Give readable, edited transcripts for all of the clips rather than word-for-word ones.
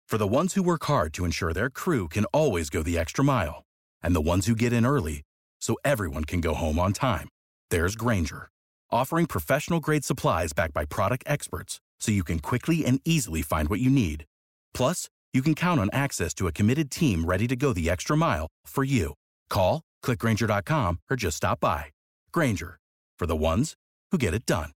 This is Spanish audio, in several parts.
For the ones who work hard to ensure their crew can always go the extra mile, and the ones who get in early so everyone can go home on time, there's Grainger, offering professional-grade supplies backed by product experts so you can quickly and easily find what you need. Plus, you can count on access to a committed team ready to go the extra mile for you. Call, click Grainger.com, or just stop by. Grainger, for the ones who get it done.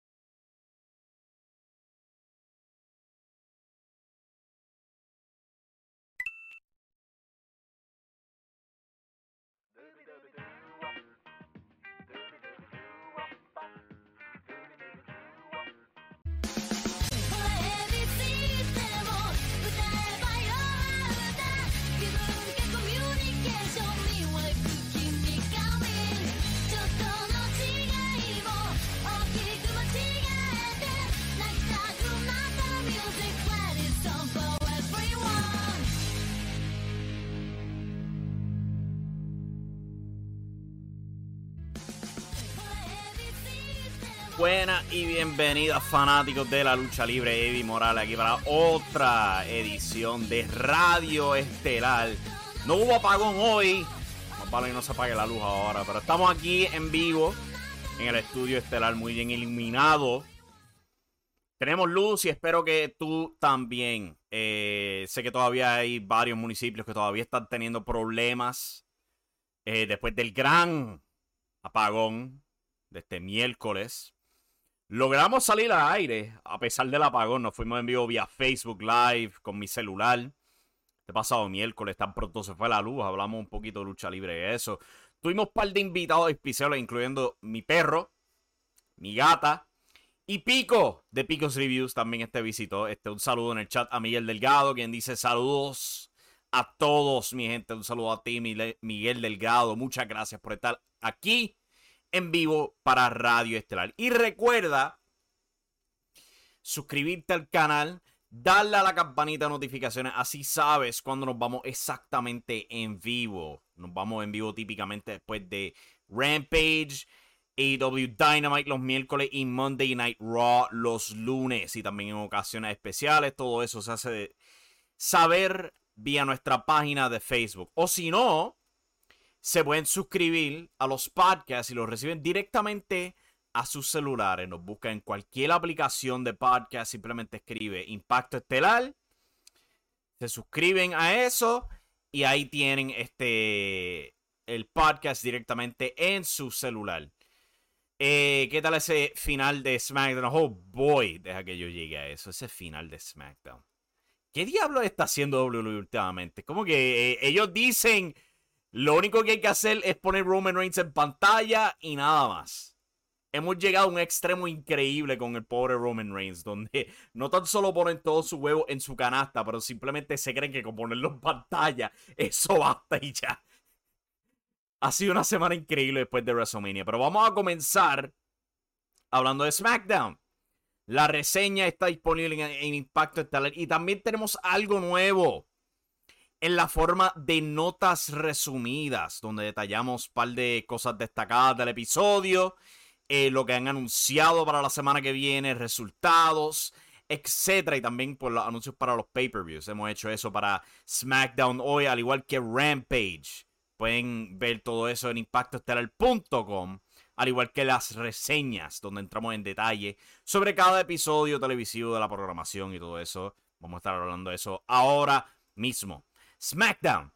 Buenas y bienvenidas fanáticos de la lucha libre. Eddie Morales aquí para otra edición de Radio Estelar. No hubo apagón hoy, más vale que no se apague la luz ahora, pero estamos aquí en vivo en el estudio estelar, muy bien iluminado. Tenemos luz y espero que tú también. Sé que todavía hay varios municipios que todavía están teniendo problemas después del gran apagón de este miércoles. Logramos salir al aire a pesar del apagón. Nos fuimos en vivo vía Facebook Live con mi celular. Este pasado miércoles, tan pronto se fue la luz. Hablamos un poquito de lucha libre de eso. Tuvimos un par de invitados especiales, incluyendo mi perro, mi gata y Pico de Pico's Reviews. También visitó. Un saludo en el chat a Miguel Delgado, quien dice saludos a todos, mi gente. Un saludo a ti, Miguel Delgado. Muchas gracias por estar aquí en vivo para Radio Estelar. Y recuerda suscribirte al canal, darle a la campanita de notificaciones, así sabes cuando nos vamos exactamente en vivo. Nos vamos en vivo típicamente después de Rampage, AEW Dynamite los miércoles y Monday Night Raw los lunes, y también en ocasiones especiales. Todo eso se hace saber vía nuestra página de Facebook, o si no, se pueden suscribir a los podcasts y los reciben directamente a sus celulares. Nos buscan en cualquier aplicación de podcast. Simplemente escribe Impacto Estelar. Se suscriben a eso y ahí tienen el podcast directamente en su celular. ¿Qué tal ese final de SmackDown? Oh boy, deja que yo llegue a eso. Ese final de SmackDown. ¿Qué diablo está haciendo WWE últimamente? Como que ellos dicen... Lo único que hay que hacer es poner Roman Reigns en pantalla y nada más. Hemos llegado a un extremo increíble con el pobre Roman Reigns, donde no tan solo ponen todo su huevo en su canasta, pero simplemente se creen que con ponerlo en pantalla, eso basta y ya. Ha sido una semana increíble después de WrestleMania, pero vamos a comenzar hablando de SmackDown. La reseña está disponible en Impacto Estelar y también tenemos algo nuevo en la forma de notas resumidas, donde detallamos un par de cosas destacadas del episodio, lo que han anunciado para la semana que viene, resultados, etcétera, y también por los anuncios para los pay-per-views. Hemos hecho eso para SmackDown hoy, al igual que Rampage. Pueden ver todo eso en impactoestelar.com, al igual que las reseñas, donde entramos en detalle sobre cada episodio televisivo de la programación y todo eso. Vamos a estar hablando de eso ahora mismo. SmackDown.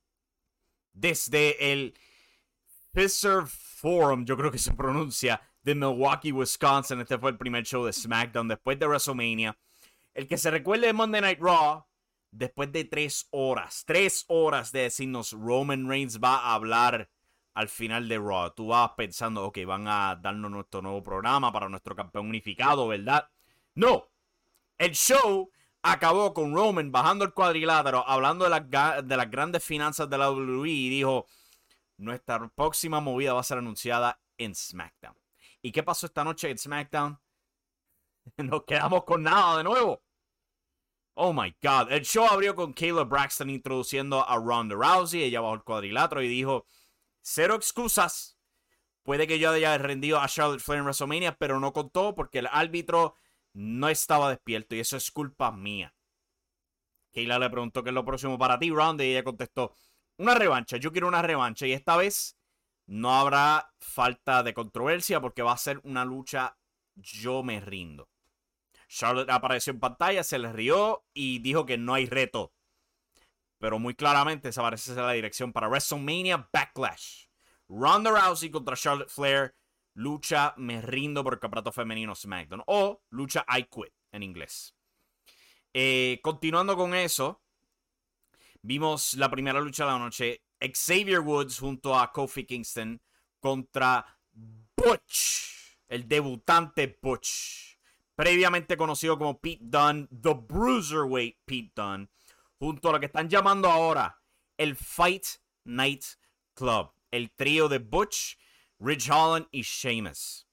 Desde el Fisher Forum, yo creo que se pronuncia, de Milwaukee, Wisconsin. Este fue el primer show de SmackDown después de WrestleMania. El que se recuerde de Monday Night Raw, después de 3 horas. 3 horas de decirnos Roman Reigns va a hablar al final de Raw. Tú vas pensando, ok, van a darnos nuestro nuevo programa para nuestro campeón unificado, ¿verdad? No. El show acabó con Roman bajando el cuadrilátero, hablando de las grandes finanzas de la WWE, y dijo, nuestra próxima movida va a ser anunciada en SmackDown. ¿Y qué pasó esta noche en SmackDown? Nos quedamos con nada de nuevo. Oh my God. El show abrió con Kayla Braxton introduciendo a Ronda Rousey. Ella bajó el cuadrilátero y dijo, cero excusas. Puede que yo haya rendido a Charlotte Flair en WrestleMania, pero no contó porque el árbitro no estaba despierto y eso es culpa mía. Kayla le preguntó qué es lo próximo para ti, Ronda, y ella contestó, una revancha, yo quiero una revancha. Y esta vez no habrá falta de controversia porque va a ser una lucha yo me rindo. Charlotte apareció en pantalla, se le rió y dijo que no hay reto. Pero muy claramente esa parece ser la dirección para WrestleMania Backlash. Ronda Rousey contra Charlotte Flair. Lucha me rindo por el campeonato femenino SmackDown. O lucha I Quit en inglés. Continuando con eso, vimos la primera lucha de la noche. Xavier Woods junto a Kofi Kingston contra Butch, el debutante Butch, previamente conocido como Pete Dunne, The Bruiserweight Pete Dunne, junto a lo que están llamando ahora el Fight Night Club, el trío de Butch, Ridge Holland y Sheamus.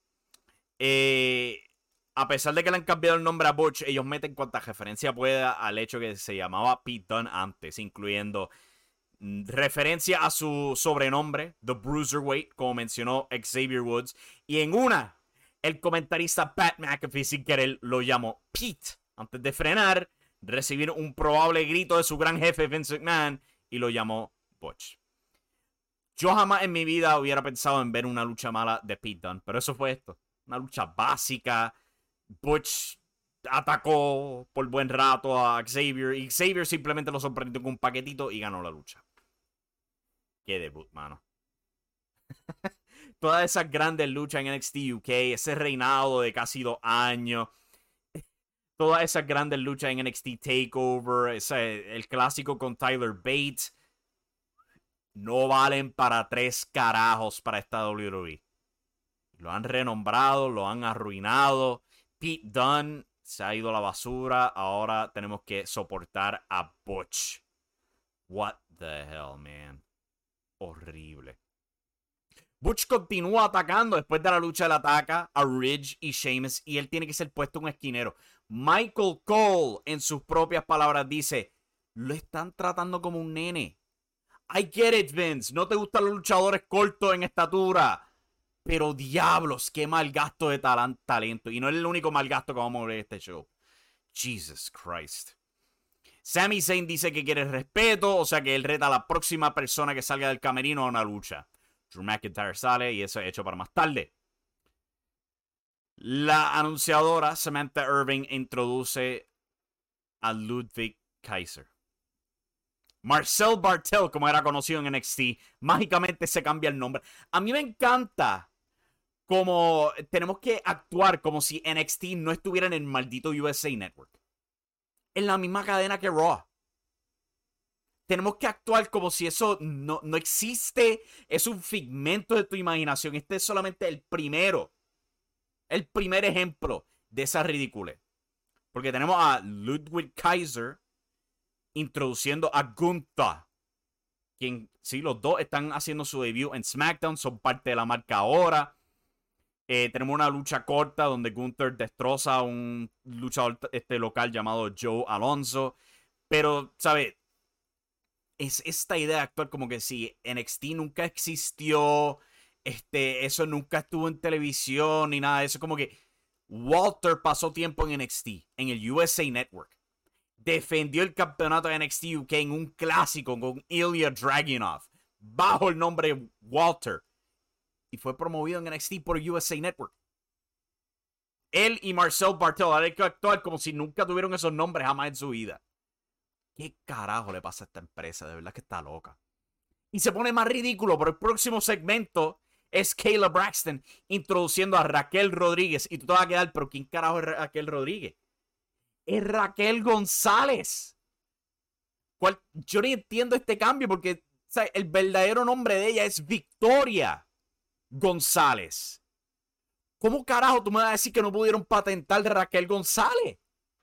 A pesar de que le han cambiado el nombre a Butch, ellos meten cuanta referencia pueda al hecho que se llamaba Pete Dunne antes, incluyendo referencia a su sobrenombre, The Bruiserweight, como mencionó Xavier Woods. Y en una, el comentarista Pat McAfee sin querer lo llamó Pete, antes de frenar, recibir un probable grito de su gran jefe Vince McMahon y lo llamó Butch. Yo jamás en mi vida hubiera pensado en ver una lucha mala de Pete Dunne, pero eso fue esto. Una lucha básica. Butch atacó por buen rato a Xavier y Xavier simplemente lo sorprendió con un paquetito y ganó la lucha. Qué debut, mano. Todas esas grandes luchas en NXT UK, ese reinado de casi 2 años, todas esas grandes luchas en NXT TakeOver, el clásico con Tyler Bates, no valen para 3 carajos para esta WWE. Lo han renombrado, lo han arruinado. Pete Dunne se ha ido a la basura. Ahora tenemos que soportar a Butch. What the hell, man. Horrible. Butch continúa atacando. Después de la lucha, él ataca a Ridge y Sheamus y él tiene que ser puesto un esquinero. Michael Cole, en sus propias palabras, dice: lo están tratando como un nene. I get it, Vince. No te gustan los luchadores cortos en estatura. Pero diablos, qué mal gasto de talento. Y no es el único mal gasto que vamos a ver en este show. Jesus Christ. Sami Zayn dice que quiere respeto, o sea que él reta a la próxima persona que salga del camerino a una lucha. Drew McIntyre sale y eso es hecho para más tarde. La anunciadora Samantha Irving introduce a Ludwig Kaiser. Marcel Barthel, como era conocido en NXT, mágicamente se cambia el nombre. A mí me encanta como tenemos que actuar como si NXT no estuviera en el maldito USA Network. En la misma cadena que Raw. Tenemos que actuar como si eso no existe. Es un figmento de tu imaginación. Este es solamente el primero. El primer ejemplo de esa ridícula. Porque tenemos a Ludwig Kaiser introduciendo a Gunther. Quien, sí, los dos están haciendo su debut en SmackDown. Son parte de la marca ahora. Tenemos una lucha corta donde Gunther destroza a un luchador local llamado Joe Alonso. Pero, ¿sabes? Es esta idea de actuar como que si NXT nunca existió, eso nunca estuvo en televisión ni nada de eso. Como que Walter pasó tiempo en NXT, en el USA Network. Defendió el campeonato de NXT UK en un clásico con Ilya Dragunov, bajo el nombre Walter. Y fue promovido en NXT por USA Network. Él y Marcel Barthel hay que actuar como si nunca tuvieron esos nombres jamás en su vida. ¿Qué carajo le pasa a esta empresa? De verdad que está loca. Y se pone más ridículo, pero el próximo segmento es Kayla Braxton introduciendo a Raquel Rodríguez. Y tú te vas a quedar, pero ¿quién carajo es Raquel Rodríguez? Es Raquel González. Yo no entiendo este cambio porque, ¿sabes? El verdadero nombre de ella es Victoria González. ¿Cómo carajo tú me vas a decir que no pudieron patentar de Raquel González?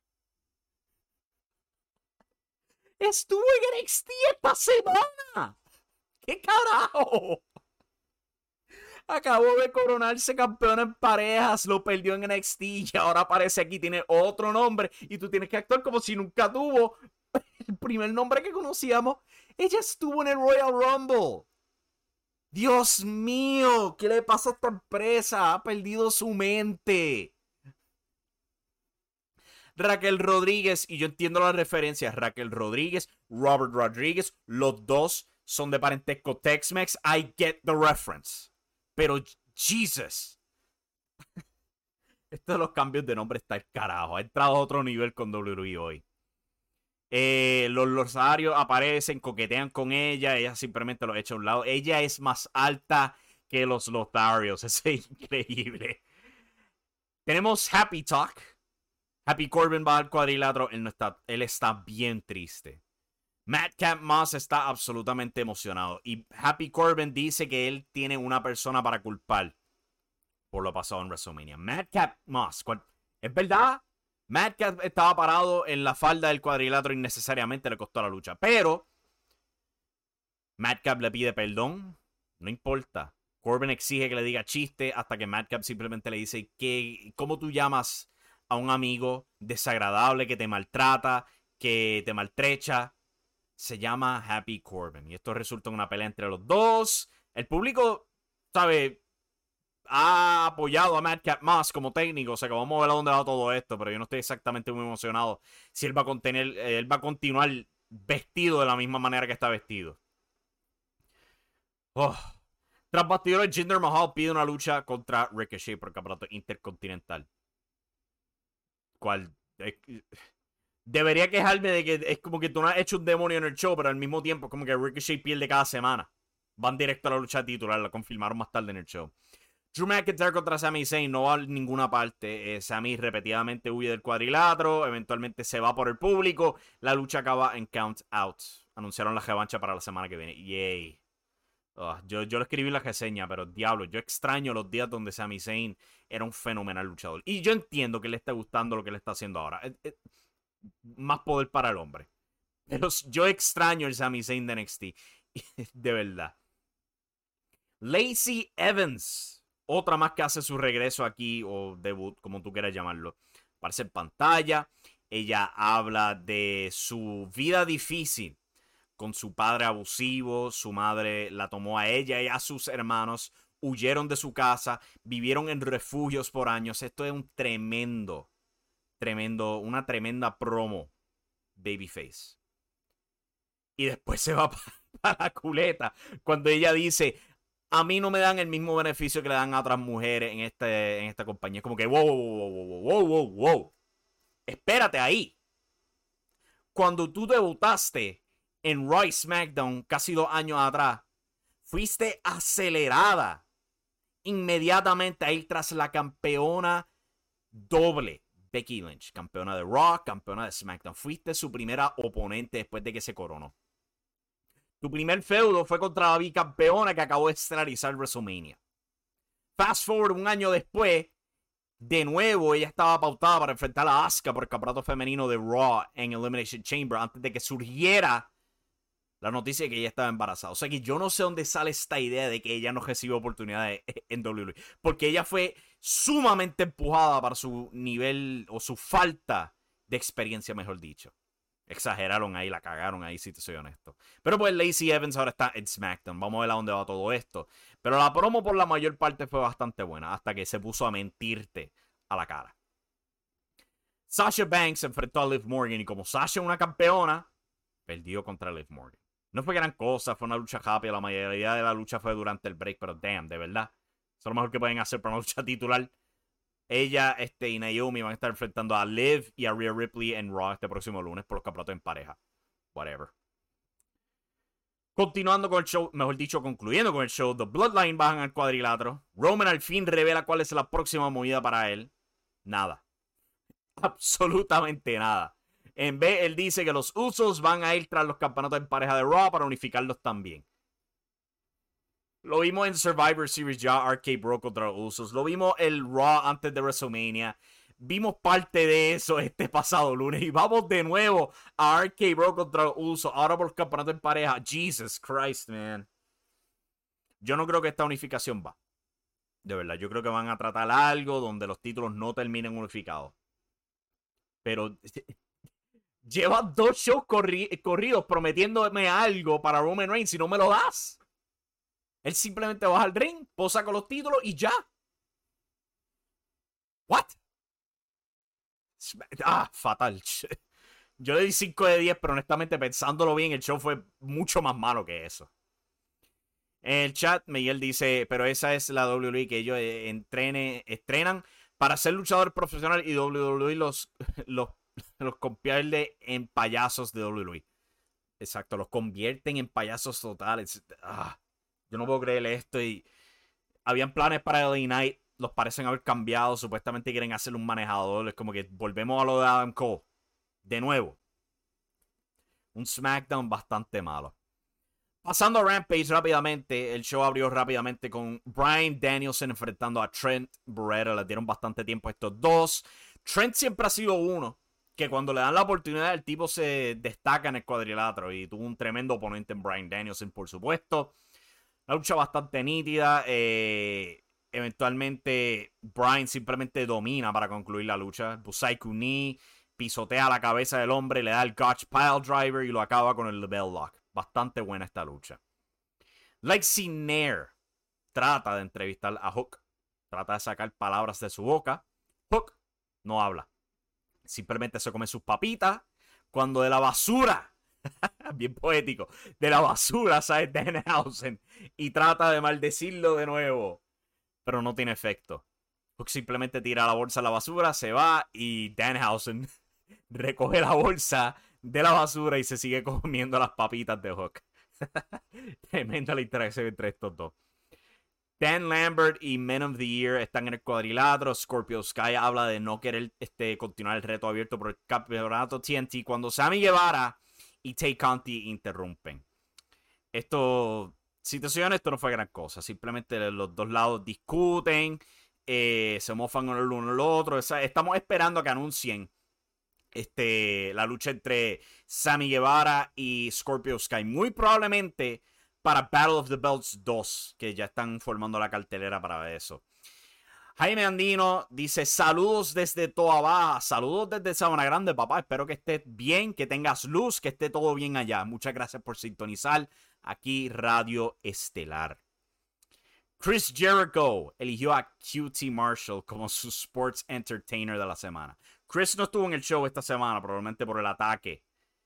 Estuvo en NXT esta semana. ¿Qué carajo? Acabó de coronarse campeón en parejas, lo perdió en NXT y ahora aparece aquí, tiene otro nombre y tú tienes que actuar como si nunca tuvo el primer nombre que conocíamos. Ella estuvo en el Royal Rumble. Dios mío, ¿qué le pasa a esta empresa? Ha perdido su mente. Raquel Rodríguez, y yo entiendo las referencias, Raquel Rodríguez, Robert Rodríguez, los dos son de parentesco Tex-Mex, I get the reference. Pero, Jesus. Esto de los cambios de nombre está el carajo. Ha entrado a otro nivel con WWE hoy. Los Losarios aparecen, coquetean con ella simplemente lo echa a un lado. Ella es más alta que los Lotharios. Eso es increíble. Tenemos Happy Talk. Happy Corbin va al cuadrilátero. Él está bien triste. Madcap Moss está absolutamente emocionado. Y Happy Corbin dice que él tiene una persona para culpar por lo pasado en WrestleMania. Madcap Moss. ¿Es verdad? Madcap estaba parado en la falda del cuadrilátero y innecesariamente le costó la lucha. Pero Madcap le pide perdón. No importa. Corbin exige que le diga chiste hasta que Madcap simplemente le dice que ¿cómo tú llamas a un amigo desagradable que te maltrata, que te maltrecha? Se llama Happy Corbin. Y esto resulta en una pelea entre los dos. El público, ¿sabe? Ha apoyado a Madcap Moss como técnico. O sea que vamos a ver a dónde va todo esto. Pero yo no estoy exactamente muy emocionado si él va a continuar vestido de la misma manera que está vestido. Tras bastidores, Jinder Mahal pide una lucha contra Ricochet por el campeonato intercontinental. ¿Cuál? Debería quejarme de que es como que tú no has hecho un demonio en el show, pero al mismo tiempo es como que Ricochet pierde cada semana. Van directo a la lucha titular, la confirmaron más tarde en el show. Drew McIntyre contra Sami Zayn no va a ninguna parte. Sami repetidamente huye del cuadrilátero, eventualmente se va por el público. La lucha acaba en count out. Anunciaron la revancha para la semana que viene. Yay. Yo lo escribí en la reseña, pero diablo, yo extraño los días donde Sami Zayn era un fenomenal luchador. Y yo entiendo que le está gustando lo que le está haciendo ahora. Más poder para el hombre. Pero yo extraño el Sami Zayn de NXT. De verdad. Lacey Evans. Otra más que hace su regreso aquí, o debut, como tú quieras llamarlo. Aparece en pantalla. Ella habla de su vida difícil con su padre abusivo. Su madre la tomó a ella y a sus hermanos. Huyeron de su casa. Vivieron en refugios por años. Esto es un una tremenda promo babyface. Y después se va para la culeta cuando ella dice: a mí no me dan el mismo beneficio que le dan a otras mujeres en esta compañía. Es como que wow. Espérate ahí. Cuando tú debutaste en Raw y SmackDown casi 2 años atrás, fuiste acelerada inmediatamente a ir tras la campeona doble Becky Lynch, campeona de Raw, campeona de SmackDown. Fuiste su primera oponente después de que se coronó. Tu primer feudo fue contra la bicampeona que acabó de estelarizar WrestleMania. Fast forward 1 año después, de nuevo ella estaba pautada para enfrentar a Asuka por el campeonato femenino de Raw en Elimination Chamber antes de que surgiera la noticia de que ella estaba embarazada. O sea que yo no sé dónde sale esta idea de que ella no recibe oportunidades en WWE. Porque ella fue sumamente empujada para su nivel o su falta de experiencia, mejor dicho. Exageraron ahí, la cagaron ahí, si te soy honesto. Pero pues Lacey Evans ahora está en SmackDown. Vamos a ver a dónde va todo esto. Pero la promo por la mayor parte fue bastante buena. Hasta que se puso a mentirte a la cara. Sasha Banks enfrentó a Liv Morgan. Y como Sasha es una campeona, perdió contra Liv Morgan. No fue gran cosa, fue una lucha rápida. La mayoría de la lucha fue durante el break. Pero damn, de verdad. Eso es lo mejor que pueden hacer para una lucha titular. Ella y Naomi van a estar enfrentando a Liv y a Rhea Ripley en Raw este próximo lunes por los campeonatos en pareja. Whatever. Continuando con el show, mejor dicho, concluyendo con el show, The Bloodline bajan al cuadrilátero. Roman al fin revela cuál es la próxima movida para él. Nada. Absolutamente nada. En vez, él dice que los Usos van a ir tras los campeonatos en pareja de Raw para unificarlos también. Lo vimos en Survivor Series ya, RK Bro contra los Usos. Lo vimos el Raw antes de WrestleMania. Vimos parte de eso este pasado lunes. Y vamos de nuevo a RK Bro contra los Usos. Ahora por los campeonatos en pareja. Jesus Christ, man. Yo no creo que esta unificación va. De verdad, yo creo que van a tratar algo donde los títulos no terminen unificados. Pero llevas 2 shows corridos prometiéndome algo para Roman Reigns y no me lo das. Él simplemente baja al ring, posa con los títulos y ya. What? Fatal. Yo le di 5 de 10, pero honestamente, pensándolo bien, el show fue mucho más malo que eso. En el chat, Miguel dice, pero esa es la WWE que ellos estrenan para ser luchador profesional y WWE los convierte en payasos de WWE. Exacto, los convierten en payasos totales. Yo no puedo creerle esto. Y habían planes para LA Knight, los parecen haber cambiado. Supuestamente quieren hacerle un manejador. Es como que volvemos a lo de Adam Cole. De nuevo. Un SmackDown bastante malo. Pasando a Rampage rápidamente, el show abrió rápidamente con Bryan Danielson enfrentando a Trent Beretta. Le dieron bastante tiempo a estos dos. Trent siempre ha sido uno que cuando le dan la oportunidad el tipo se destaca en el cuadrilátero y tuvo un tremendo oponente en Bryan Danielson, por supuesto. La lucha bastante nítida. Eventualmente Bryan simplemente domina para concluir la lucha. Busaiku Knee, pisotea la cabeza del hombre, le da el Gotch Pile Driver y lo acaba con el Bell Lock. Bastante buena esta lucha. Lexi Nair trata de entrevistar a Hook. Trata de sacar palabras de su boca. Hook no habla. Simplemente se come sus papitas. Cuando de la basura, bien poético, de la basura sale Danhausen y trata de maldecirlo de nuevo. Pero no tiene efecto. Hook simplemente tira la bolsa a la basura, se va y Danhausen recoge la bolsa de la basura y se sigue comiendo las papitas de Hook. Tremenda la interacción entre estos dos. Dan Lambert y Men of the Year están en el cuadrilátero. Scorpio Sky habla de no querer continuar el reto abierto por el campeonato TNT cuando Sammy Guevara y Tay Conti interrumpen. Esto, si te soy honesto, no fue gran cosa. Simplemente los dos lados discuten, se mofan el uno al otro. Estamos esperando a que anuncien la lucha entre Sammy Guevara y Scorpio Sky. Muy probablemente para Battle of the Belts 2, que ya están formando la cartelera para eso. Jaime Andino dice, saludos desde Toa Baja, saludos desde Sabana Grande, papá. Espero que estés bien, que tengas luz, que esté todo bien allá. Muchas gracias por sintonizar aquí Radio Estelar. Chris Jericho eligió a QT Marshall como su Sports Entertainer de la semana. Chris no estuvo en el show esta semana, probablemente por el ataque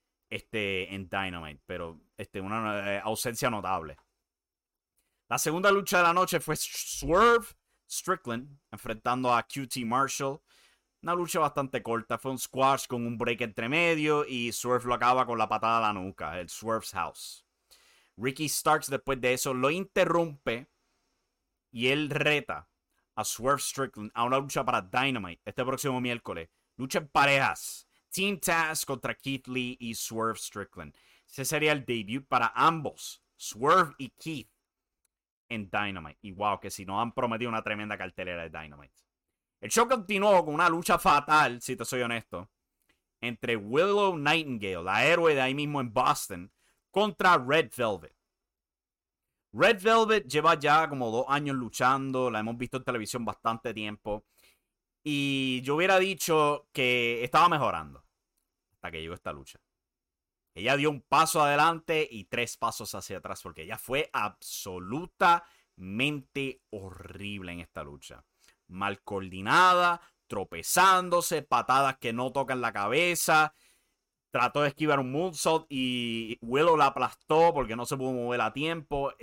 en Dynamite, pero una ausencia notable. La segunda lucha de la noche fue Swerve Strickland enfrentando a QT Marshall. Una lucha bastante corta, fue un squash con un break entre medio y Swerve lo acaba con la patada a la nuca, el Swerve's House. Ricky Starks después de eso lo interrumpe y él reta a Swerve Strickland a una lucha para Dynamite este próximo miércoles. Lucha en parejas. Team Taz contra Keith Lee y Swerve Strickland. Ese sería el debut para ambos, Swerve y Keith, en Dynamite. Y wow, que si no han prometido una tremenda cartelera de Dynamite. El show continuó con una lucha fatal, si te soy honesto, entre Willow Nightingale, la héroe de ahí mismo en Boston, contra Red Velvet. Red Velvet lleva ya como 2 años luchando, la hemos visto en televisión bastante tiempo. Y yo hubiera dicho que estaba mejorando hasta que llegó esta lucha. Ella dio un paso adelante y 3 pasos hacia atrás porque ella fue absolutamente horrible en esta lucha. Mal coordinada, tropezándose, patadas que no tocan la cabeza. Trató de esquivar un moonsault y Willow la aplastó porque no se pudo mover a tiempo.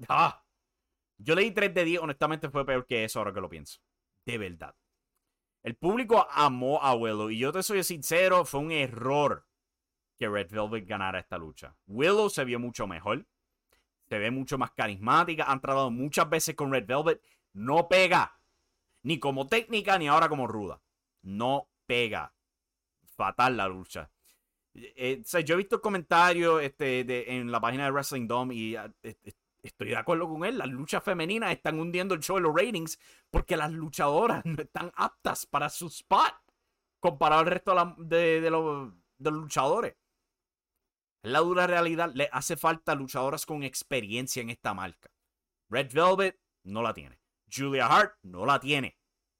Yo le di 3 de 10, honestamente fue peor que eso ahora que lo pienso. De verdad. El público amó a Willow y yo te soy sincero, fue un error que Red Velvet ganara esta lucha. Willow se vio mucho mejor, se ve mucho más carismática, han tratado muchas veces con Red Velvet, no pega, ni como técnica ni ahora como ruda, no pega, fatal la lucha. Yo he visto comentarios en la página de Wrestling Dome y estoy de acuerdo con él. Las luchas femeninas están hundiendo el show en los ratings porque las luchadoras no están aptas para su spot comparado al resto de los luchadores. Es la dura realidad. Le hace falta luchadoras con experiencia en esta marca. Red Velvet no la tiene. Julia Hart no la tiene.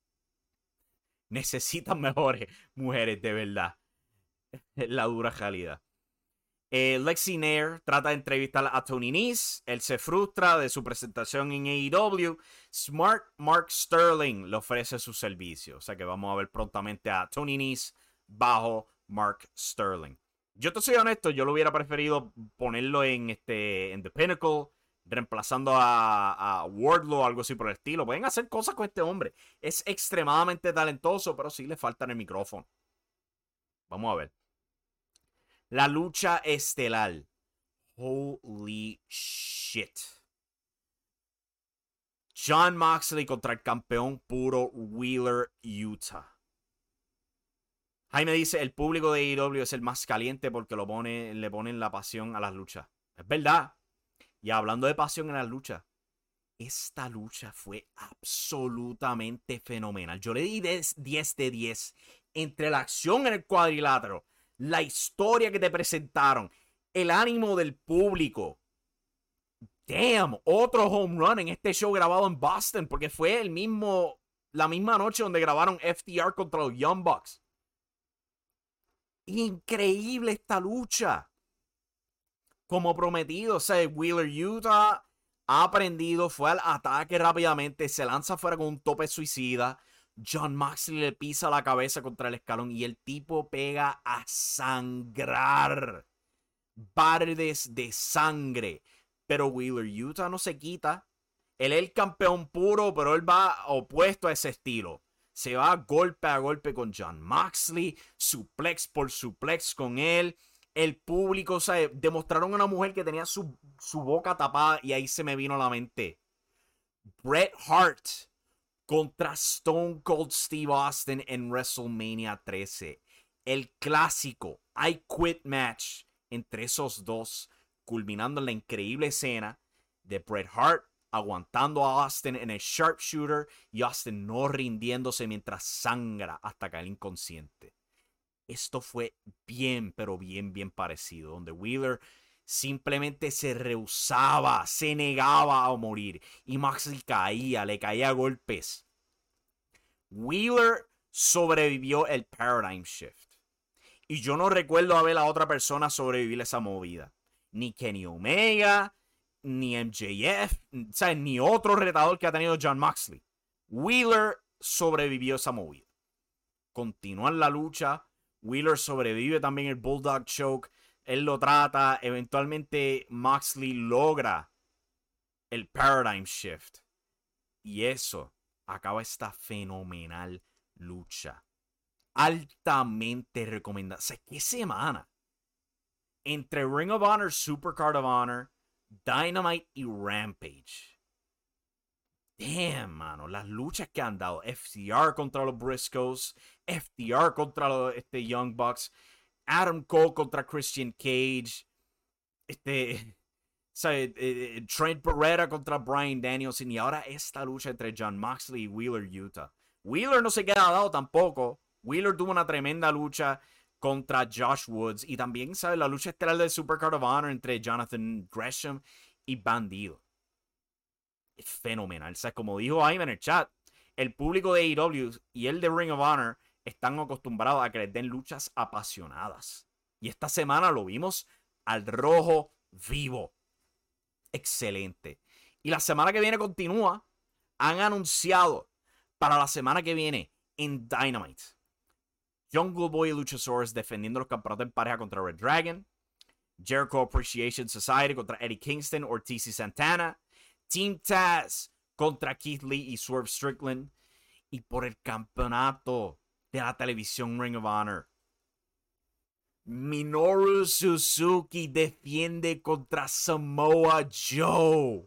Necesitan mejores mujeres de verdad. Es la dura realidad. Lexi Nair trata de entrevistar a Tony Nese. Él se frustra de su presentación en AEW. Smart Mark Sterling le ofrece su servicio. O sea que vamos a ver prontamente a Tony Nese bajo Mark Sterling. Yo te soy honesto, yo lo hubiera preferido ponerlo en The Pinnacle, reemplazando a Wardlow o algo así por el estilo. Pueden hacer cosas con este hombre. Es extremadamente talentoso, pero sí le falta el micrófono. Vamos a ver. La lucha estelar. Holy shit. Jon Moxley contra el campeón puro Wheeler Yuta. Jaime dice, el público de AEW es el más caliente porque le ponen la pasión a las luchas. Es verdad. Y hablando de pasión en las luchas, esta lucha fue absolutamente fenomenal. Yo le di 10 de 10. Entre la acción en el cuadrilátero, la historia que te presentaron, el ánimo del público. Damn, otro home run en este show grabado en Boston, porque fue la misma noche donde grabaron FTR contra los Young Bucks. Increíble esta lucha. Como prometido, o sea, Wheeler Yuta ha aprendido, fue al ataque rápidamente, se lanza fuera con un tope suicida. Jon Moxley le pisa la cabeza contra el escalón y el tipo pega a sangrar. Bardes de sangre. Pero Wheeler Yuta no se quita. Él es el campeón puro, pero él va opuesto a ese estilo. Se va golpe a golpe con Jon Moxley, suplex por suplex con él. El público, o sea, demostraron a una mujer que tenía su boca tapada y ahí se me vino a la mente. Bret Hart contra Stone Cold Steve Austin en WrestleMania 13. El clásico I Quit match entre esos dos, culminando en la increíble escena de Bret Hart aguantando a Austin en el sharpshooter y Austin no rindiéndose mientras sangra hasta caer inconsciente. Esto fue bien, pero bien parecido, donde Wheeler simplemente se rehusaba, se negaba a morir y Moxley le caía a golpes. Wheeler sobrevivió el Paradigm Shift y yo no recuerdo a ver a otra persona sobrevivir esa movida. Ni Kenny Omega, ni MJF, o sea, ni otro retador que ha tenido Jon Moxley. Wheeler sobrevivió esa movida. Continúan la lucha. Wheeler sobrevive también el Bulldog Choke. Él lo trata. Eventualmente Moxley logra el Paradigm Shift. Y eso acaba esta fenomenal lucha. Altamente recomendada. O sea, ¿qué semana? Entre Ring of Honor, Supercard of Honor, Dynamite y Rampage. Damn, mano. Las luchas que han dado. FTR contra los Briscoes. FTR contra los Young Bucks. Adam Cole contra Christian Cage. Trent Beretta contra Bryan Danielson. Y ahora esta lucha entre Jon Moxley y Wheeler Yuta. Wheeler no se queda dado tampoco. Wheeler tuvo una tremenda lucha contra Josh Woods. Y también, ¿sabes? La lucha estelar del Supercard of Honor entre Jonathan Gresham y Bandido. Es fenomenal. O sea, como dijo Jaime en el chat, el público de AEW y el de Ring of Honor están acostumbrados a que les den luchas apasionadas. Y esta semana lo vimos al rojo vivo. Excelente. Y la semana que viene continúa. Han anunciado para la semana que viene en Dynamite Jungle Boy y Luchasaurus defendiendo los campeonatos en pareja contra Red Dragon. Jericho Appreciation Society contra Eddie Kingston, Ortiz y Santana. Team Taz contra Keith Lee y Swerve Strickland. Y por el campeonato de la televisión Ring of Honor, Minoru Suzuki defiende contra Samoa Joe.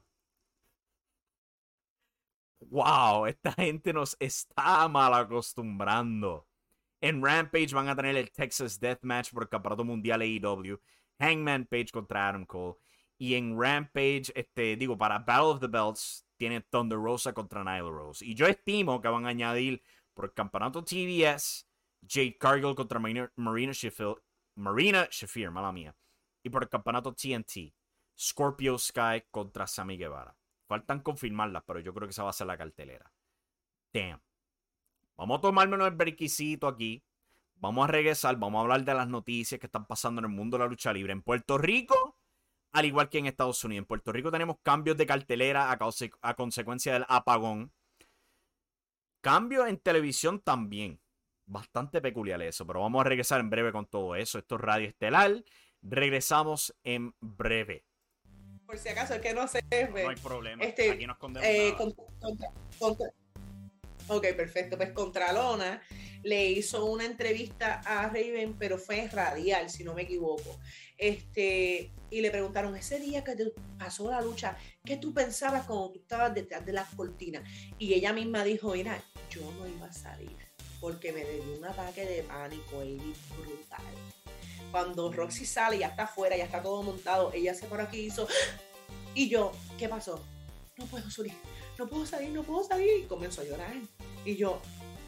Wow, esta gente nos está mal acostumbrando. En Rampage van a tener el Texas Deathmatch por el campeonato mundial AEW. Hangman Page contra Adam Cole. Y en Rampage, para Battle of the Belts, tiene Thunder Rosa contra Nyla Rose. Y yo estimo que van a añadir por el campeonato TBS, Jade Cargill contra Marina Shafir, mala mía. Y por el campeonato TNT, Scorpio Sky contra Sammy Guevara. Faltan confirmarlas, pero yo creo que esa va a ser la cartelera. Damn. Vamos a tomármenos el brequisito aquí. Vamos a regresar, vamos a hablar de las noticias que están pasando en el mundo de la lucha libre. En Puerto Rico, al igual que en Estados Unidos. En Puerto Rico tenemos cambios de cartelera a consecuencia del apagón. Cambios en televisión también. Bastante peculiar eso, pero vamos a regresar en breve con todo eso. Esto es Radio Estelar. Regresamos en breve. Por si acaso, es que no se No, no hay problema. Aquí no escondemos nada. Ok, perfecto. Pues Contralona le hizo una entrevista a Raven, pero fue radial, si no me equivoco. Y le preguntaron, ese día que te pasó la lucha, ¿qué tú pensabas cuando tú estabas detrás de las cortinas? Y ella misma dijo, mira, yo no iba a salir, porque me dio un ataque de pánico, brutal. Cuando Roxy sale, ya está afuera, ya está todo montado, ella se paró aquí y hizo, y yo, ¿qué pasó? No puedo salir, no puedo salir, no puedo salir. Y comenzó a llorar. Y yo,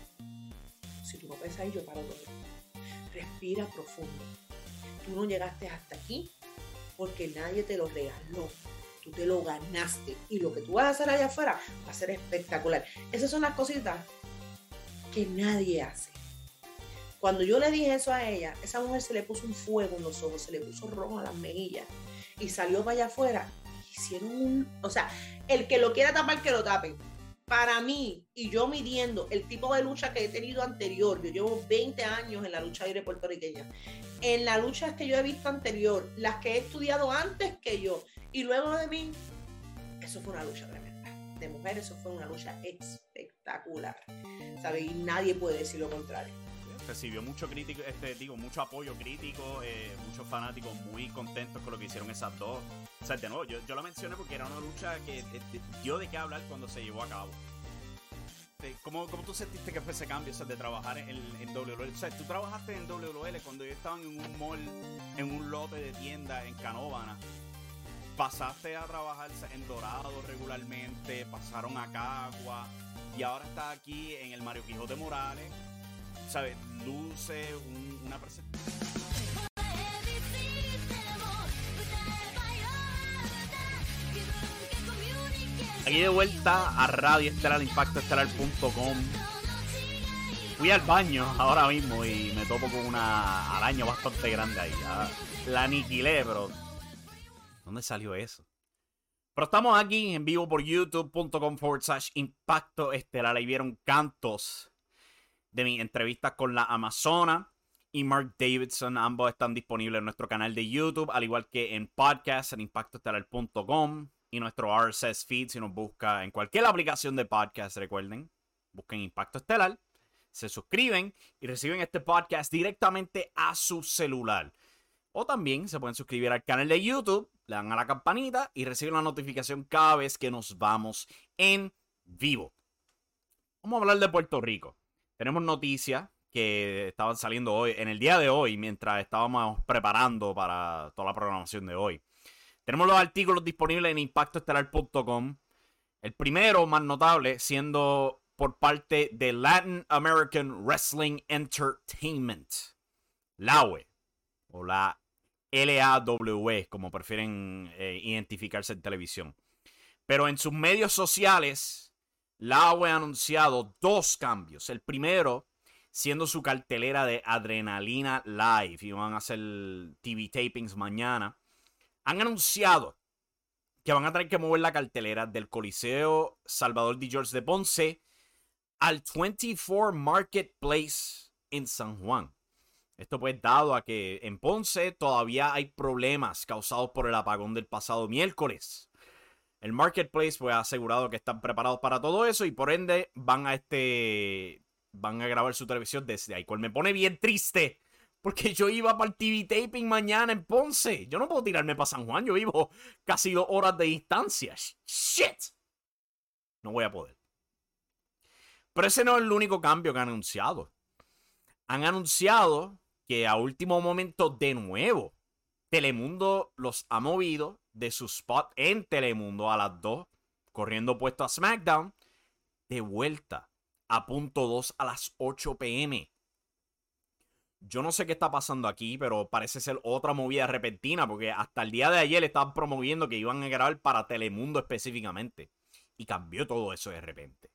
si tú no puedes salir, yo paro todo. Respira profundo. Tú no llegaste hasta aquí porque nadie te lo regaló. Tú te lo ganaste. Y lo que tú vas a hacer allá afuera va a ser espectacular. Esas son las cositas que nadie hace. Cuando yo le dije eso a ella, esa mujer se le puso un fuego en los ojos, se le puso rojo a las mejillas y salió para allá afuera. Hicieron o sea, el que lo quiera tapar, que lo tapen. Para mí, y yo midiendo el tipo de lucha que he tenido anterior, yo llevo 20 años en la lucha libre puertorriqueña, en las luchas que yo he visto anterior, las que he estudiado antes que yo, y luego de mí, eso fue una lucha tremenda. De mujeres, eso fue una lucha espectacular, ¿sabes? Y nadie puede decir lo contrario. Recibió mucho crítico, mucho apoyo crítico, muchos fanáticos muy contentos con lo que hicieron esas dos. O sea, de nuevo, yo la mencioné porque era una lucha que dio de qué hablar cuando se llevó a cabo. ¿Cómo tú sentiste que fue ese cambio, o sea, de trabajar en WWL? O sea, tú trabajaste en WWL cuando ellos estaban en un mall, en un lote de tienda en Canóvana. Pasaste a trabajar en Dorado regularmente, pasaron a Cagua y ahora estás aquí en el Mario Quijote Morales. ¿Sabes? Luce una presentación. Aquí de vuelta a Radio Estelar, impactoestelar.com. Fui al baño ahora mismo y me topo con una araña bastante grande ahí. La aniquilé, pero ¿dónde salió eso? Pero estamos aquí en vivo por youtube.com/Impacto Estelar. Ahí vieron cantos de mi entrevista con la Amazona y Mark Davidson. Ambos están disponibles en nuestro canal de YouTube, al igual que en podcast en impactoestelar.com y nuestro RSS feed. Si nos busca en cualquier aplicación de podcast, recuerden, busquen Impacto Estelar, se suscriben y reciben este podcast directamente a su celular. O también se pueden suscribir al canal de YouTube, le dan a la campanita y reciben la notificación cada vez que nos vamos en vivo. Vamos a hablar de Puerto Rico. Tenemos noticias que estaban saliendo hoy, en el día de hoy, mientras estábamos preparando para toda la programación de hoy. Tenemos los artículos disponibles en impactoestelar.com. El primero, más notable, siendo por parte de Latin American Wrestling Entertainment, LAWE, o la LAWE, como prefieren identificarse en televisión. Pero en sus medios sociales, LAWE ha anunciado dos cambios. El primero, siendo su cartelera de Adrenalina Live, y van a hacer TV tapings mañana. Han anunciado que van a tener que mover la cartelera del Coliseo Salvador de George de Ponce al 24 Marketplace en San Juan. Esto pues dado a que en Ponce todavía hay problemas causados por el apagón del pasado miércoles. El Marketplace pues ha asegurado que están preparados para todo eso y por ende van a grabar su televisión desde ahí, cual me pone bien triste. Porque yo iba para el TV taping mañana en Ponce. Yo no puedo tirarme para San Juan. Yo vivo casi 2 horas de distancia. ¡Shit! No voy a poder. Pero ese no es el único cambio que han anunciado. Han anunciado que a último momento, de nuevo, Telemundo los ha movido de su spot en Telemundo a las 2, corriendo puesto a SmackDown, de vuelta a punto 2 a las 8 p.m. Yo no sé qué está pasando aquí, pero parece ser otra movida repentina, porque hasta el día de ayer estaban promoviendo que iban a grabar para Telemundo específicamente. Y cambió todo eso de repente.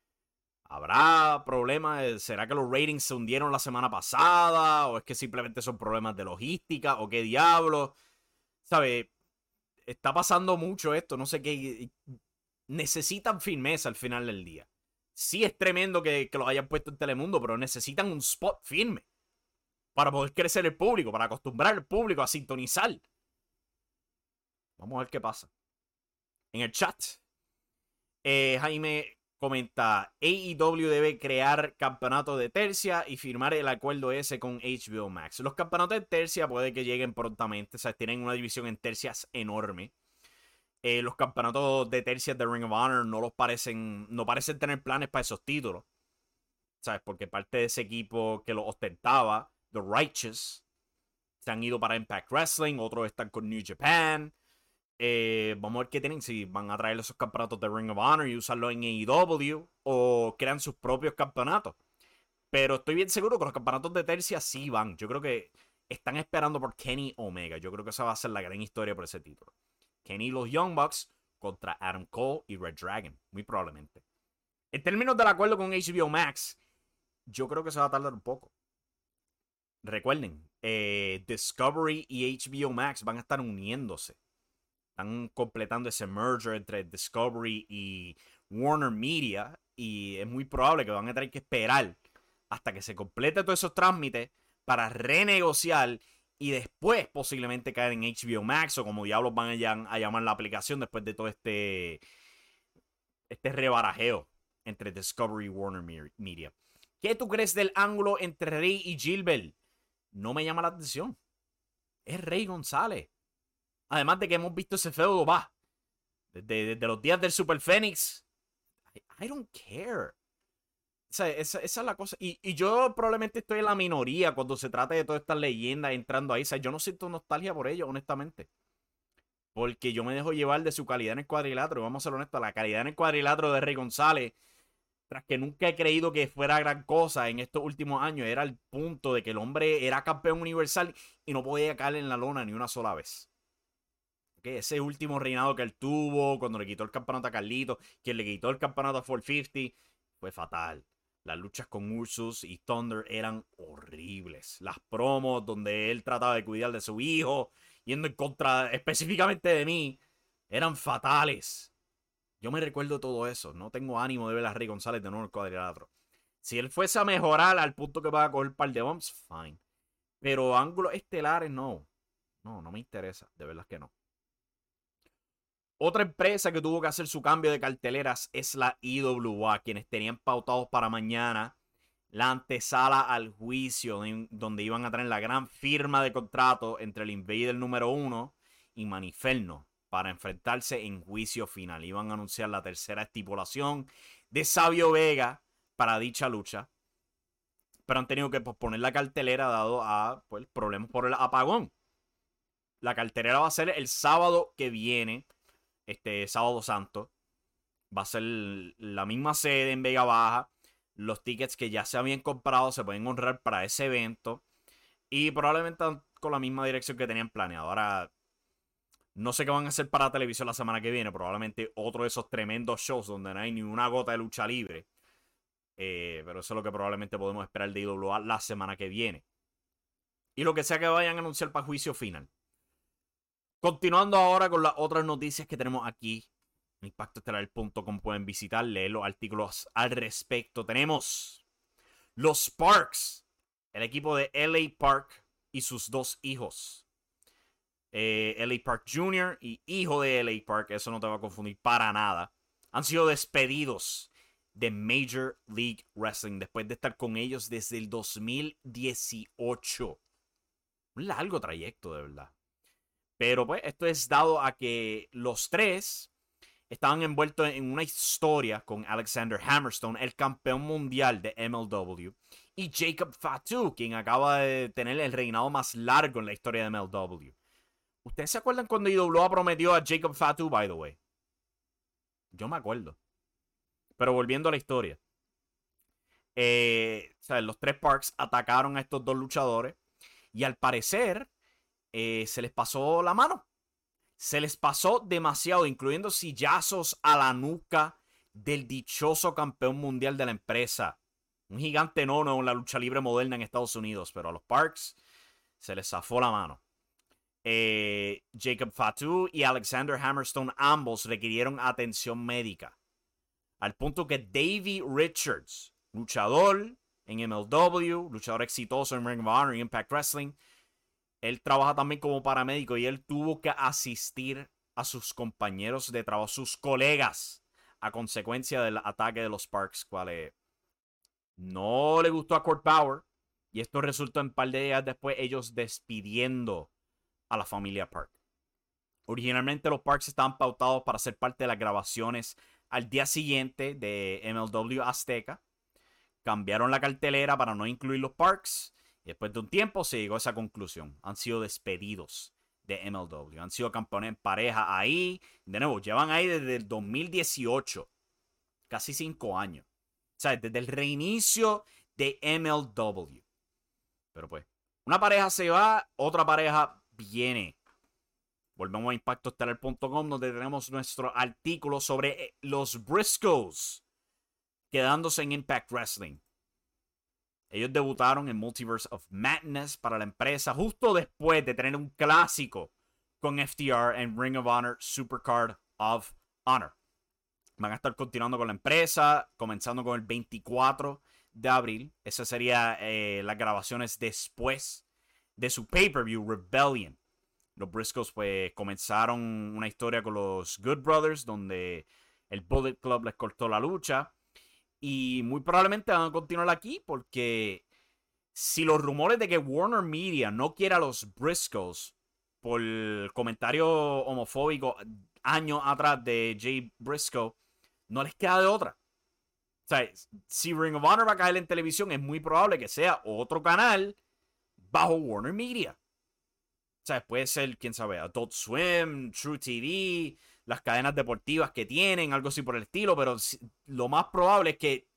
¿Habrá problemas? ¿Será que los ratings se hundieron la semana pasada? ¿O es que simplemente son problemas de logística? ¿O qué diablo? ¿Sabe? Está pasando mucho esto. No sé qué. Necesitan firmeza al final del día. Sí es tremendo que lo hayan puesto en Telemundo, pero necesitan un spot firme para poder crecer el público, para acostumbrar al público a sintonizar. Vamos a ver qué pasa. En el chat, Jaime comenta: AEW debe crear campeonato de tercia y firmar el acuerdo ese con HBO Max. Los campeonatos de tercia puede que lleguen prontamente. O sea, tienen una división en tercias enorme. Los campeonatos de tercias de Ring of Honor no parecen tener planes para esos títulos. ¿Sabes? Porque parte de ese equipo que lo ostentaba, The Righteous, se han ido para Impact Wrestling. Otros están con New Japan. Vamos a ver qué tienen. Si van a traer esos campeonatos de Ring of Honor y usarlos en AEW, o crean sus propios campeonatos. Pero estoy bien seguro que los campeonatos de tercia sí van. Yo creo que están esperando por Kenny Omega. Yo creo que esa va a ser la gran historia por ese título. Kenny y los Young Bucks contra Adam Cole y Red Dragon. Muy probablemente. En términos del acuerdo con HBO Max, yo creo que se va a tardar un poco. Recuerden, Discovery y HBO Max van a estar uniéndose. Están completando ese merger entre Discovery y Warner Media. Y es muy probable que van a tener que esperar hasta que se complete todos esos trámites para renegociar y después posiblemente caer en HBO Max, o como diablos van a llamar la aplicación después de todo este rebarajeo entre Discovery y Warner Media. ¿Qué tú crees del ángulo entre Rey y Gilbert? No me llama la atención. Es Rey González. Además de que hemos visto ese feudo, desde los días del Super Fénix. I don't care. Esa es la cosa. Y yo probablemente estoy en la minoría cuando se trata de todas estas leyendas entrando ahí. O sea, yo no siento nostalgia por ellos, honestamente. Porque yo me dejo llevar de su calidad en el cuadrilátero. Vamos a ser honestos, la calidad en el cuadrilátero de Rey González, tras que nunca he creído que fuera gran cosa en estos últimos años, era el punto de que el hombre era campeón universal y no podía caer en la lona ni una sola vez. Ese último reinado que él tuvo, cuando le quitó el campeonato a Carlito, quien le quitó el campeonato a 450, fue fatal. Las luchas con Ursus y Thunder eran horribles. Las promos donde él trataba de cuidar de su hijo, yendo en contra específicamente de mí, eran fatales. Yo me recuerdo todo eso. No tengo ánimo de ver a Rey González de nuevo en el cuadrilátero. Si él fuese a mejorar al punto que va a coger un par de bumps, fine. Pero ángulos estelares, no. No me interesa. De verdad que no. Otra empresa que tuvo que hacer su cambio de carteleras es la IWA, quienes tenían pautados para mañana la antesala al juicio, donde iban a tener la gran firma de contrato entre el Invader número 1 y Maniferno para enfrentarse en juicio final. Iban a anunciar la tercera estipulación de Savio Vega para dicha lucha, pero han tenido que posponer la cartelera dado a problemas por el apagón. La cartelera va a ser el sábado que viene, sábado santo. Va a ser la misma sede en Vega Baja. Los tickets que ya se habían comprado se pueden honrar para ese evento. Y probablemente con la misma dirección que tenían planeado. Ahora, no sé qué van a hacer para televisión la semana que viene. Probablemente otro de esos tremendos shows donde no hay ni una gota de lucha libre. Pero eso es lo que probablemente podemos esperar de IWA la semana que viene. Y lo que sea que vayan a anunciar para juicio final. Continuando ahora con las otras noticias que tenemos aquí. ImpactoEstelar.com, pueden visitar, leer los artículos al respecto. Tenemos los Sparks, el equipo de LA Park y sus dos hijos. LA Park Jr. y hijo de LA Park, eso no te va a confundir para nada, han sido despedidos de Major League Wrestling después de estar con ellos desde el 2018. Un largo trayecto, de verdad. Pero pues esto es dado a que los tres estaban envueltos en una historia con Alexander Hammerstone, el campeón mundial de MLW, y Jacob Fatu, quien acaba de tener el reinado más largo en la historia de MLW. ¿Ustedes se acuerdan cuando IWA prometió a Jacob Fatu, by the way? Yo me acuerdo. Pero volviendo a la historia. Los tres Parks atacaron a estos dos luchadores y al parecer se les pasó la mano. Se les pasó demasiado, incluyendo sillazos a la nuca del dichoso campeón mundial de la empresa. Un gigante nono en la lucha libre moderna en Estados Unidos, pero a los Parks se les zafó la mano. Jacob Fatu y Alexander Hammerstone ambos requirieron atención médica. Al punto que Davey Richards, luchador en MLW, luchador exitoso en Ring of Honor y Impact Wrestling, él trabaja también como paramédico y él tuvo que asistir a sus compañeros de trabajo, sus colegas, a consecuencia del ataque de los Sparks, cuales no le gustó a Court Power. Y esto resultó en un par de días después ellos despidiendo a la familia Park. Originalmente los Parks estaban pautados para ser parte de las grabaciones al día siguiente de MLW Azteca. Cambiaron la cartelera para no incluir los Parks. Y después de un tiempo se llegó a esa conclusión. Han sido despedidos de MLW. Han sido campeones en pareja ahí. De nuevo, llevan ahí desde el 2018. Casi 5 años. O sea, desde el reinicio de MLW. Pero pues, una pareja se va, otra pareja viene. Volvemos a impactoestelar.com, donde tenemos nuestro artículo sobre los Briscoes quedándose en Impact Wrestling. Ellos debutaron en Multiverse of Madness para la empresa justo después de tener un clásico con FTR en Ring of Honor Supercard of Honor. Van a estar continuando con la empresa, comenzando con el 24 de abril. Esas serían las grabaciones después de su pay-per-view Rebellion. Los Briscoes pues comenzaron una historia con los Good Brothers, donde el Bullet Club les cortó la lucha. Y muy probablemente van a continuar aquí, porque si los rumores de que Warner Media no quiere a los Briscoes por el comentario homofóbico años atrás de Jay Briscoe, no les queda de otra. O sea, si Ring of Honor va a caer en televisión, es muy probable que sea otro canal bajo Warner Media. O sea, puede ser, quién sabe, Adult Swim, True TV, las cadenas deportivas que tienen, algo así por el estilo, pero lo más probable es que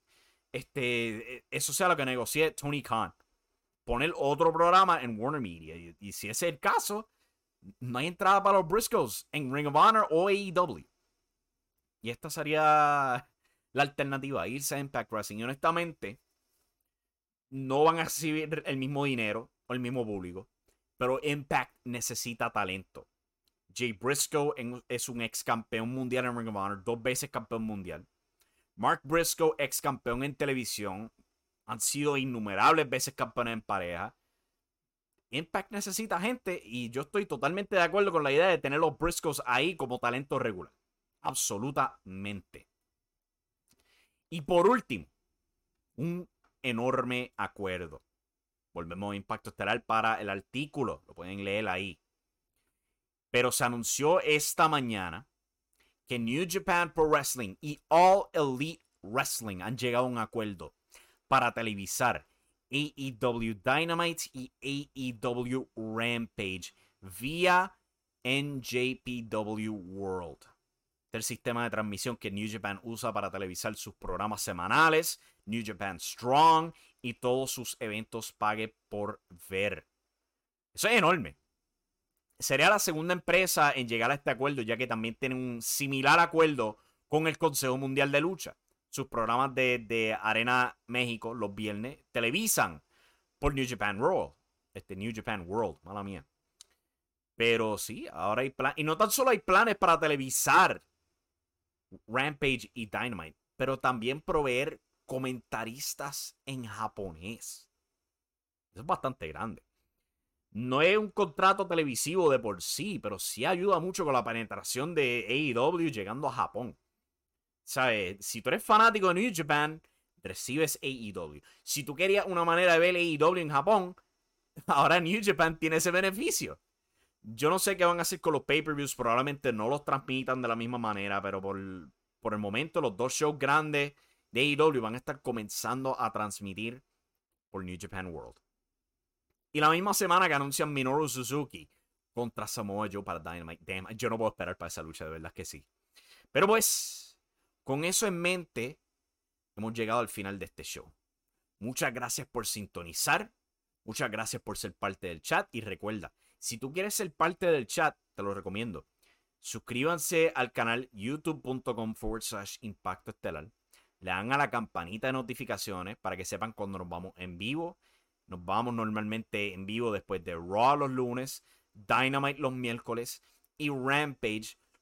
eso sea lo que negocie Tony Khan. Poner otro programa en Warner Media. Y si ese es el caso, no hay entrada para los Briscoes en Ring of Honor o AEW. Y esta sería la alternativa, irse a Impact Wrestling. Y honestamente, no van a recibir el mismo dinero o el mismo público. Pero Impact necesita talento. Jay Briscoe es un ex campeón mundial en Ring of Honor, 2 veces campeón mundial. Mark Briscoe, ex campeón en televisión, han sido innumerables veces campeones en pareja. Impact necesita gente y yo estoy totalmente de acuerdo con la idea de tener los Briscoes ahí como talento regular. Absolutamente. Y por último, un enorme acuerdo. Volvemos a Impacto Estelar para el artículo. Lo pueden leer ahí. Pero se anunció esta mañana que New Japan Pro Wrestling y All Elite Wrestling han llegado a un acuerdo para televisar AEW Dynamite y AEW Rampage vía NJPW World. Este es el sistema de transmisión que New Japan usa para televisar sus programas semanales, New Japan Strong y todos sus eventos pague por ver. Eso es enorme. Sería la segunda empresa en llegar a este acuerdo, ya que también tienen un similar acuerdo con el Consejo Mundial de Lucha. Sus programas de Arena México los viernes televisan por New Japan World. New Japan World, mala mía. Pero sí, ahora hay planes. Y no tan solo hay planes para televisar Rampage y Dynamite, pero también proveer comentaristas en japonés. Eso es bastante grande. No es un contrato televisivo de por sí, pero sí ayuda mucho con la penetración de AEW llegando a Japón. ¿Sabes? Si tú eres fanático de New Japan, recibes AEW. Si tú querías una manera de ver AEW en Japón, ahora New Japan tiene ese beneficio. Yo no sé qué van a hacer con los pay-per-views. Probablemente no los transmitan de la misma manera, pero por el momento los 2 shows grandes de AEW van a estar comenzando a transmitir por New Japan World. Y la misma semana que anuncian Minoru Suzuki contra Samoa Joe para Dynamite. Damn, yo no puedo esperar para esa lucha, de verdad que sí. Pero pues, con eso en mente, hemos llegado al final de este show. Muchas gracias por sintonizar. Muchas gracias por ser parte del chat. Y recuerda, si tú quieres ser parte del chat, te lo recomiendo. Suscríbanse al canal youtube.com/Impacto Estelar. Le dan a la campanita de notificaciones para que sepan cuando nos vamos en vivo. Nos vamos normalmente en vivo después de Raw los lunes, Dynamite los miércoles y Rampage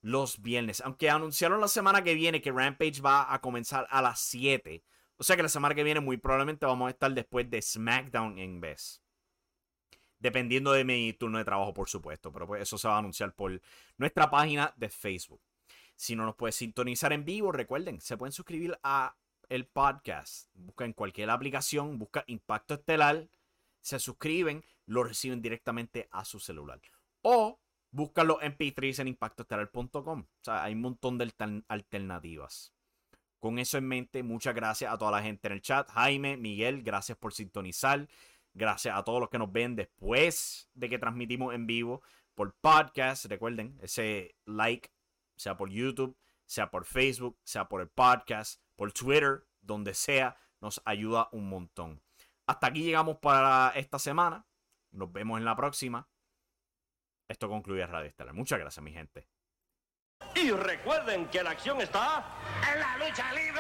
los viernes. Aunque anunciaron la semana que viene que Rampage va a comenzar a las 7. O sea que la semana que viene muy probablemente vamos a estar después de SmackDown en vez. Dependiendo de mi turno de trabajo, por supuesto. Pero pues eso se va a anunciar por nuestra página de Facebook. Si no nos puedes sintonizar en vivo, recuerden, se pueden suscribir a el podcast. Busca en cualquier aplicación, busca Impacto Estelar, se suscriben, lo reciben directamente a su celular. O buscan los MP3 en impactoestelar.com. O sea, hay un montón de alternativas. Con eso en mente, muchas gracias a toda la gente en el chat. Jaime, Miguel, gracias por sintonizar. Gracias a todos los que nos ven después de que transmitimos en vivo por podcast. Recuerden, ese like, sea por YouTube, sea por Facebook, sea por el podcast, por Twitter, donde sea, nos ayuda un montón. Hasta aquí llegamos para esta semana. Nos vemos en la próxima. Esto concluye Radio Estelar. Muchas gracias, mi gente. Y recuerden que la acción está en la lucha libre.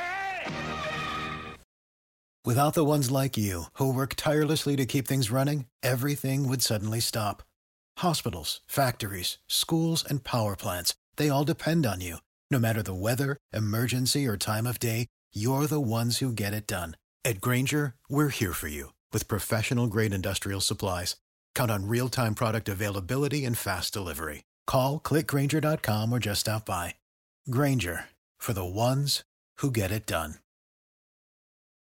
Without the ones like you, who work tirelessly to keep things running, everything would suddenly stop. Hospitals, factories, schools, and power plants, they all depend on you. No matter the weather, emergency, or time of day, you're the ones who get it done. At Grainger, we're here for you with professional-grade industrial supplies. Count on real-time product availability and fast delivery. Call, click Grainger.com, or just stop by. Grainger, for the ones who get it done.